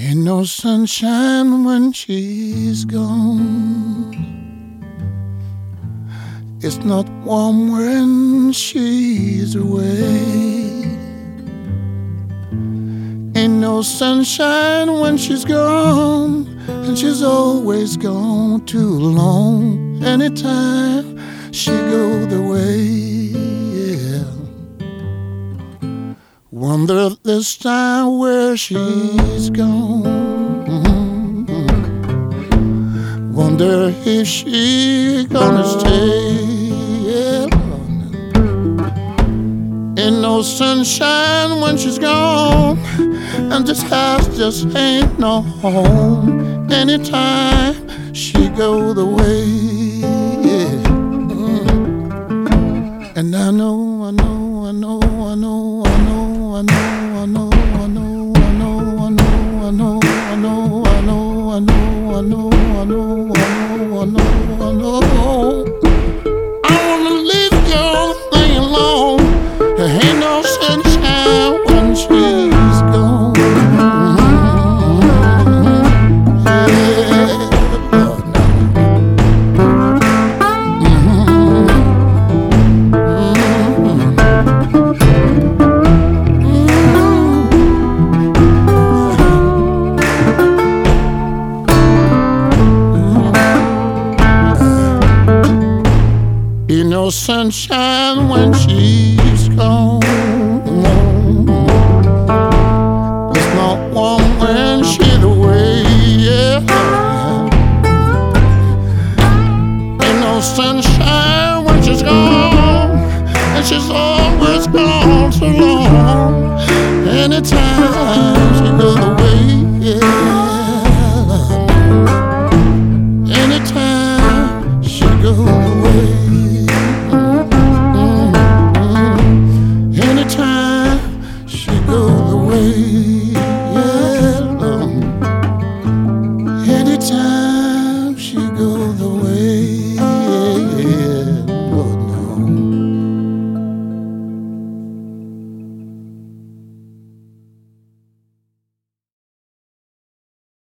Ain't no sunshine when she's gone. It's not warm when she's away. Ain't no sunshine when she's gone, and she's always gone too long. Anytime she go the way, yeah. Wonder this time where she's gone. Wonder if she gonna stay. Yeah. Ain't no sunshine when she's gone, and this house just ain't no home. Anytime she go the way, yeah. And I know, I know, I know, I know, I know, I know, I know, I know, I know, I know, I know, I know, I know, I know, I know, I know, I know, I know. I wanna leave your thing alone. There ain't no sunshine when she's gone. Ain't no sunshine when she's gone. It's not warm when she's